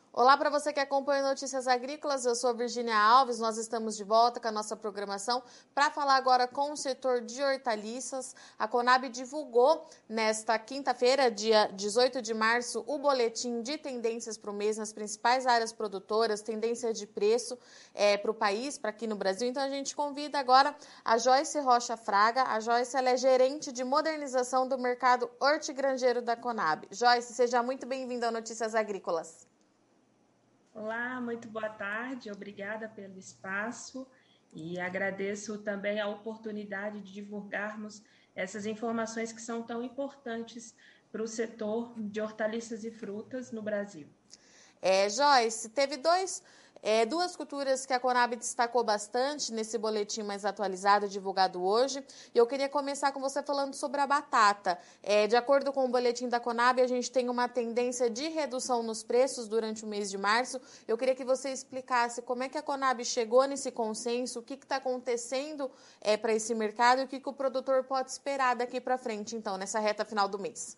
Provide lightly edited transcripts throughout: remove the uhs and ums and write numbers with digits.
Olá para você que acompanha Notícias Agrícolas, eu sou Virgínia Alves, nós estamos de volta com a nossa programação para falar agora com o setor de hortaliças. A Conab divulgou nesta quinta-feira, dia 18 de março, o boletim de tendências para o mês nas principais áreas produtoras, tendência de preço para o país, para aqui no Brasil. Então a gente convida agora a Joyce Rocha Fraga. A Joyce ela é gerente de modernização do mercado hortigranjeiro da Conab. Joyce, seja muito bem-vinda ao Notícias Agrícolas. Olá, muito boa tarde, obrigada pelo espaço e agradeço também a oportunidade de divulgarmos essas informações que são tão importantes para o setor de hortaliças e frutas no Brasil. Joyce, teve duas culturas que a Conab destacou bastante nesse boletim mais atualizado, divulgado hoje. E eu queria começar com você falando sobre a batata. De acordo com o boletim da Conab, a gente tem uma tendência de redução nos preços durante o mês de março. Eu queria que você explicasse como é que a Conab chegou nesse consenso, o que está acontecendo para esse mercado e o que o produtor pode esperar daqui para frente, então, nessa reta final do mês.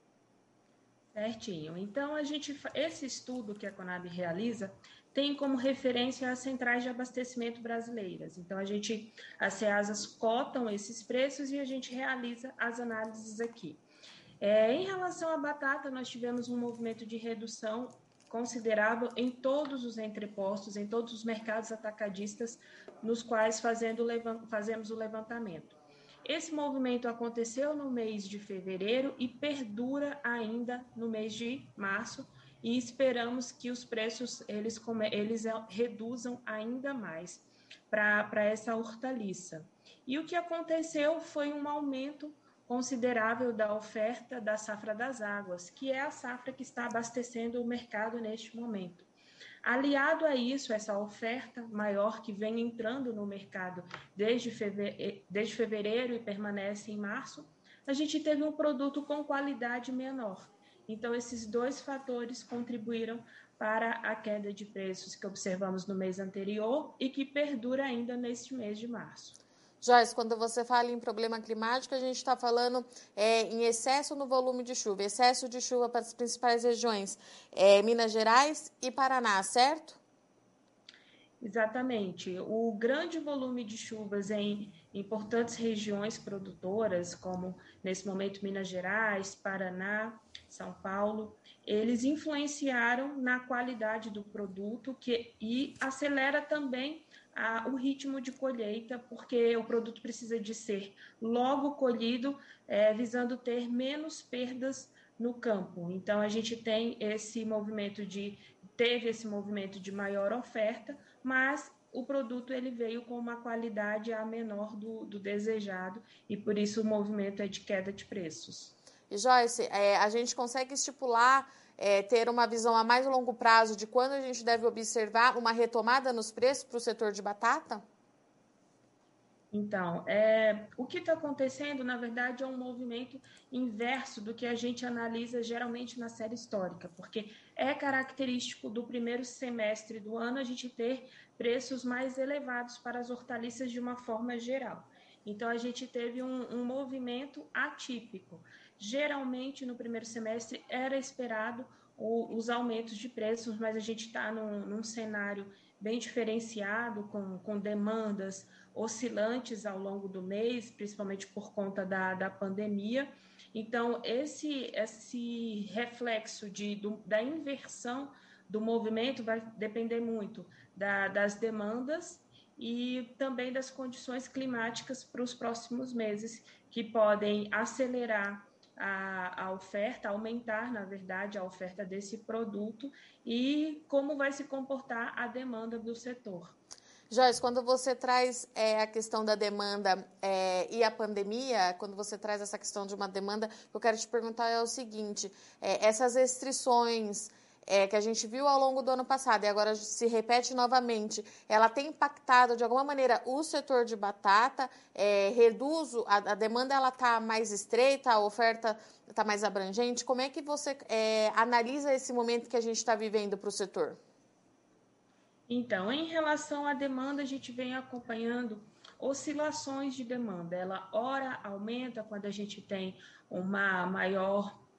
Certinho. Então, esse estudo que a Conab realiza tem como referência as centrais de abastecimento brasileiras. Então, as Ceasas cotam esses preços e a gente realiza as análises aqui. Em relação à batata, nós tivemos um movimento de redução considerável em todos os entrepostos, em todos os mercados atacadistas nos quais fazemos o levantamento. Esse movimento aconteceu no mês de fevereiro e perdura ainda no mês de março, e esperamos que os preços eles reduzam ainda mais para essa hortaliça. E o que aconteceu foi um aumento considerável da oferta da safra das águas, que é a safra que está abastecendo o mercado neste momento. Aliado a isso, essa oferta maior que vem entrando no mercado desde fevereiro e permanece em março, a gente teve um produto com qualidade menor. Então, esses dois fatores contribuíram para a queda de preços que observamos no mês anterior e que perdura ainda neste mês de março. Joyce, quando você fala em problema climático, a gente está falando em excesso no volume de chuva, excesso de chuva para as principais regiões, Minas Gerais e Paraná, certo? Exatamente. O grande volume de chuvas em importantes regiões produtoras, como nesse momento Minas Gerais, Paraná, São Paulo, eles influenciaram na qualidade do produto e acelera também o ritmo de colheita, porque o produto precisa de ser logo colhido, visando ter menos perdas no campo. Então, a gente teve esse movimento de maior oferta, mas o produto ele veio com uma qualidade a menor do desejado e por isso o movimento é de queda de preços. E Joyce, a gente consegue estipular, ter uma visão a mais longo prazo de quando a gente deve observar uma retomada nos preços para o setor de batata? Então, o que está acontecendo, na verdade, é um movimento inverso do que a gente analisa geralmente na série histórica, porque é característico do primeiro semestre do ano a gente ter preços mais elevados para as hortaliças de uma forma geral. Então, a gente teve um movimento atípico. Geralmente, no primeiro semestre, era esperado os aumentos de preços, mas a gente está num cenário bem diferenciado, com demandas oscilantes ao longo do mês, principalmente por conta da pandemia. Então, esse reflexo da inversão do movimento vai depender muito das demandas e também das condições climáticas para os próximos meses, que podem acelerar a oferta, aumentar, na verdade, a oferta desse produto e como vai se comportar a demanda do setor. Joyce, quando você traz a questão da demanda e a pandemia, quando você traz essa questão de uma demanda, o que eu quero te perguntar é o seguinte: essas restrições que a gente viu ao longo do ano passado e agora se repete novamente, ela tem impactado de alguma maneira o setor de batata? Reduz a demanda, ela está mais estreita, a oferta está mais abrangente? Como é que você analisa esse momento que a gente está vivendo para o setor? Então, em relação à demanda, a gente vem acompanhando oscilações de demanda. Ela ora aumenta quando a gente tem uma maior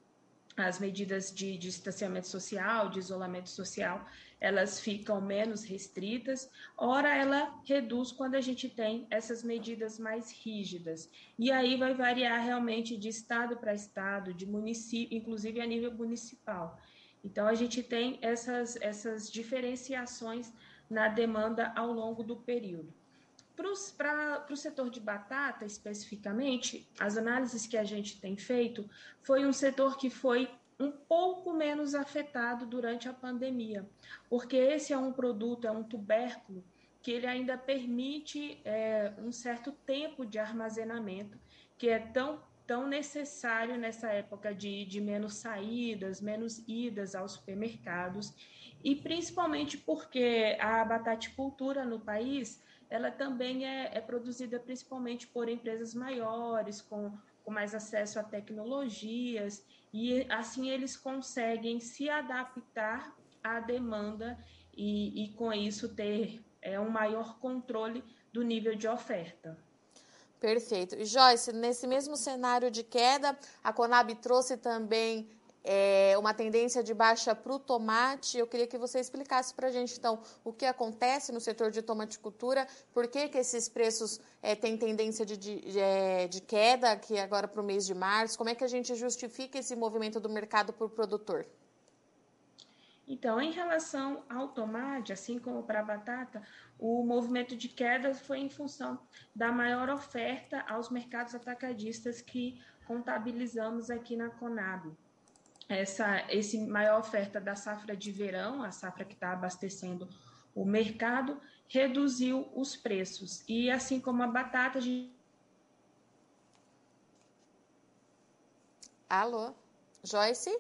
as medidas de distanciamento social, de isolamento social, elas ficam menos restritas, ora ela reduz quando a gente tem essas medidas mais rígidas. E aí vai variar realmente de estado para estado, de município, inclusive a nível municipal. Então a gente tem essas diferenciações na demanda ao longo do período. Para o setor de batata, especificamente, as análises que a gente tem feito, foi um setor que foi um pouco menos afetado durante a pandemia, porque esse é um produto, é um tubérculo, que ele ainda permite um certo tempo de armazenamento, que é tão necessário nessa época de menos saídas, menos idas aos supermercados, e principalmente porque a bataticultura no país ela também é produzida principalmente por empresas maiores, com mais acesso a tecnologias, e assim eles conseguem se adaptar à demanda e com isso ter um maior controle do nível de oferta. Perfeito. E Joyce, nesse mesmo cenário de queda, a Conab trouxe também uma tendência de baixa para o tomate. Eu queria que você explicasse para a gente, então, o que acontece no setor de tomaticultura, por que esses preços têm tendência de queda aqui agora para o mês de março, como é que a gente justifica esse movimento do mercado por produtor? Então, em relação ao tomate, assim como para a batata, o movimento de queda foi em função da maior oferta aos mercados atacadistas que contabilizamos aqui na Conab. Essa maior oferta da safra de verão, a safra que está abastecendo o mercado, reduziu os preços. E assim como a batata, a gente... Alô? Joyce?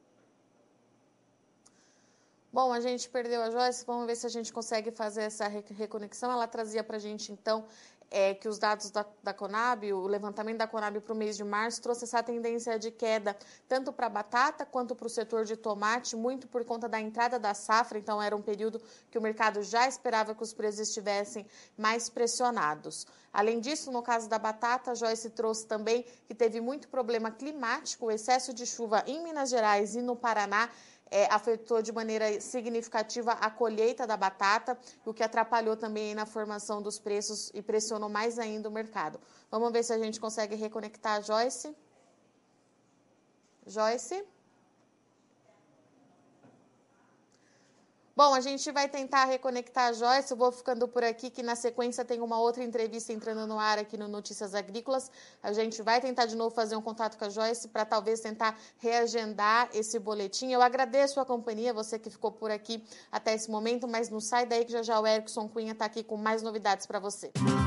Bom, a gente perdeu a Joyce, vamos ver se a gente consegue fazer essa reconexão. Ela trazia para a gente, então, que os dados da Conab, o levantamento da Conab para o mês de março, trouxe essa tendência de queda tanto para a batata quanto para o setor de tomate, muito por conta da entrada da safra, então era um período que o mercado já esperava que os preços estivessem mais pressionados. Além disso, no caso da batata, a Joyce trouxe também que teve muito problema climático, o excesso de chuva em Minas Gerais e no Paraná, afetou de maneira significativa a colheita da batata, o que atrapalhou também na formação dos preços e pressionou mais ainda o mercado. Vamos ver se a gente consegue reconectar a Joyce. Joyce? Bom, a gente vai tentar reconectar a Joyce, eu vou ficando por aqui, que na sequência tem uma outra entrevista entrando no ar aqui no Notícias Agrícolas. A gente vai tentar de novo fazer um contato com a Joyce para talvez tentar reagendar esse boletim. Eu agradeço a companhia, você que ficou por aqui até esse momento, mas não sai daí que já o Erickson Cunha está aqui com mais novidades para você.